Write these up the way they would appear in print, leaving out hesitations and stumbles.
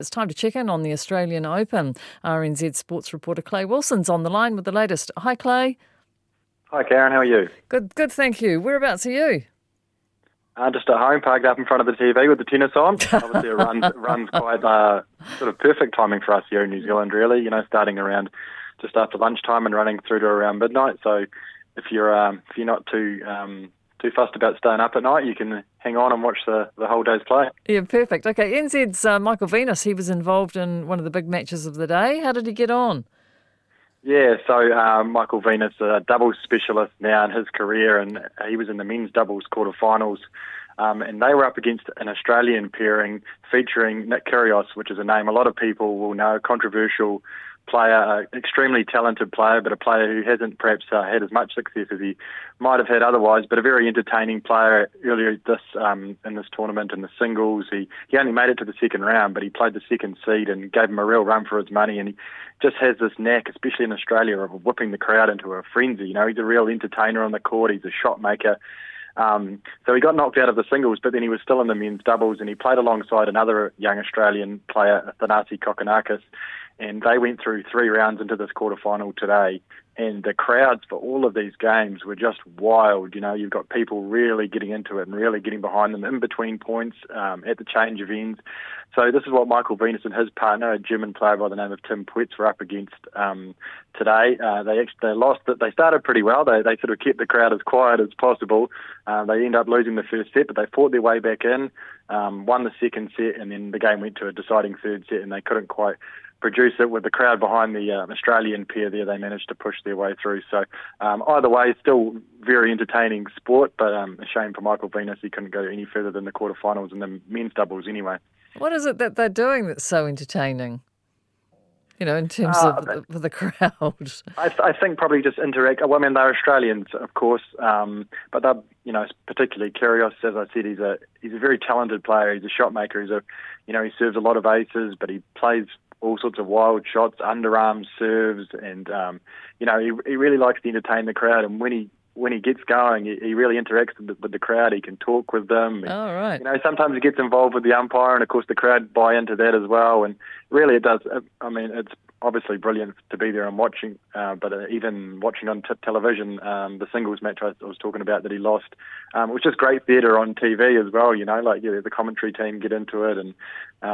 It's time to check in on the Australian Open. RNZ sports reporter Clay Wilson's on the line with the latest. Hi, Clay. Hi, Karen. How are you? Good, thank you. Whereabouts are you? Just at home, parked up in front of the TV with the tennis on. Obviously, it runs quite sort of perfect timing for us here in New Zealand, really. You know, starting around just after lunchtime and running through to around midnight. So if you're not too fussed about staying up at night, you can hang on and watch the whole day's play. Yeah, perfect. Okay, NZ's Michael Venus, he was involved in one of the big matches of the day. How did he get on? Yeah, so Michael Venus, a doubles specialist now in his career, and he was in the men's doubles quarterfinals, and they were up against an Australian pairing featuring Nick Kyrgios, which is a name a lot of people will know, controversial player, extremely talented player, but a player who hasn't perhaps had as much success as he might have had otherwise, but a very entertaining player earlier in this tournament in the singles. He only made it to the second round, but he played the second seed and gave him a real run for his money, and he just has this knack, especially in Australia, of whipping the crowd into a frenzy. You know, he's a real entertainer on the court, he's a shot maker. So he got knocked out of the singles, but then he was still in the men's doubles, and he played alongside another young Australian player, Thanasi Kokkinakis, and they went through 3 rounds into this quarterfinal today, and the crowds for all of these games were just wild. You know, you've got people really getting into it and really getting behind them in between points, at the change of ends. So this is what Michael Venus and his partner, a German player by the name of Tim Puetz, were up against today. They lost it. They started pretty well. They sort of kept the crowd as quiet as possible. They ended up losing the first set, but they fought their way back in, won the second set, and then the game went to a deciding third set, and they couldn't quite produce it with the crowd behind the Australian pair there. They managed to push their way through. So either way, still very entertaining sport, but a shame for Michael Venus. He couldn't go any further than the quarterfinals in the men's doubles anyway. What is it that they're doing that's so entertaining? You know, in terms of the crowd. I think probably just interact. Well, I mean, they're Australians, of course, but they're, you know, particularly Kyrgios, as I said, he's a very talented player. He's a shot maker. He serves a lot of aces, but he plays all sorts of wild shots, underarm serves, and he really likes to entertain the crowd. And when he gets going, he really interacts with the crowd. He can talk with them. Oh, right. You know, sometimes he gets involved with the umpire, and of course the crowd buy into that as well. And really, it does. I mean, it's obviously brilliant to be there and watching, but even watching on television, the singles match I was talking about that he lost, which is great theatre on TV as well. You know, like the commentary team get into it, and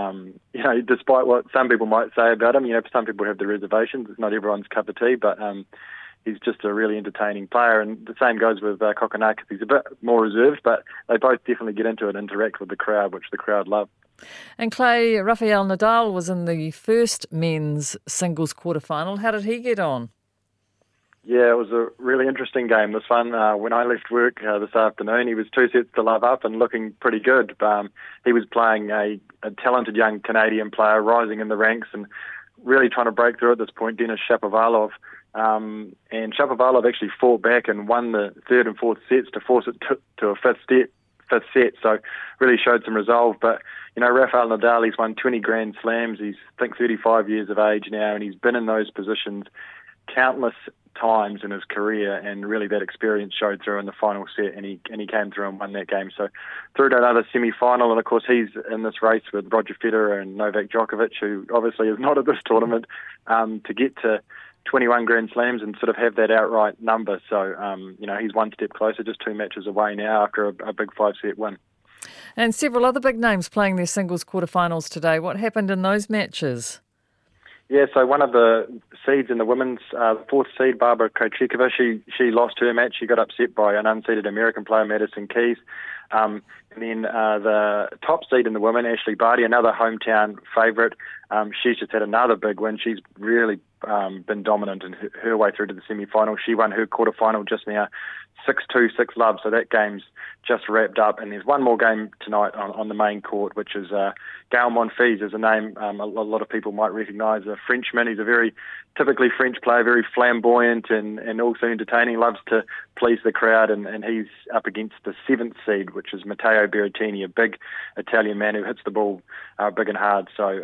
despite what some people might say about him, you know, some people have their reservations. It's not everyone's cup of tea, but he's just a really entertaining player, and the same goes with Kokkinakis. He's a bit more reserved, but they both definitely get into it and interact with the crowd, which the crowd love. And Clay, Rafael Nadal was in the first men's singles quarterfinal. How did he get on? Yeah, it was a really interesting game, this one. When I left work this afternoon, he was 2 sets to love up and looking pretty good. He was playing a talented young Canadian player, rising in the ranks and really trying to break through at this point, Denis Shapovalov. And Shapovalov actually fought back and won the third and fourth sets to force it to a fifth set. So really showed some resolve. But, you know, Rafael Nadal, he's won 20 Grand Slams. He's, I think, 35 years of age now, and he's been in those positions countless times in his career, and really that experience showed through in the final set, and he came through and won that game. So through to another semi-final, and of course he's in this race with Roger Federer and Novak Djokovic, who obviously is not at this tournament, to get to 21 Grand Slams and sort of have that outright number. So, he's one step closer, just 2 matches away now after a big 5-set win. And several other big names playing their singles quarterfinals today. What happened in those matches? Yeah, so one of the seeds in the women's, the 4th seed, Barbara Krejcikova, she lost her match. She got upset by an unseeded American player, Madison Keys. And then the top seed in the women, Ashley Barty, another hometown favourite, she's just had another big win. She's really been dominant in her way through to the semi-final. She won her quarterfinal just now, 6-2, 6-love, so that game's just wrapped up. And there's one more game tonight on the main court, which is Gael Monfils is a name a lot of people might recognise, a Frenchman. He's a very typically French player, very flamboyant and also entertaining, loves to please the crowd, and he's up against the 7th seed, which is Matteo Berrettini, a big Italian man who hits the ball big and hard. So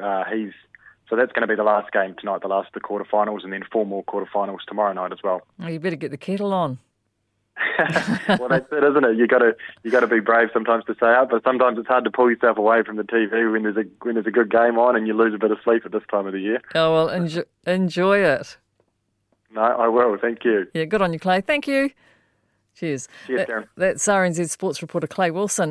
that's going to be the last game tonight, the last of the quarterfinals, and then 4 more quarterfinals tomorrow night as well. Well, you better get the kettle on. Well, that's it, isn't it? You got to be brave sometimes to stay up, but sometimes it's hard to pull yourself away from the TV when there's a good game on and you lose a bit of sleep at this time of the year. Oh, well, enjoy it. No, I will. Thank you. Yeah, good on you, Clay. Thank you. Cheers. Cheers, Karen. That's RNZ Sports reporter Clay Wilson.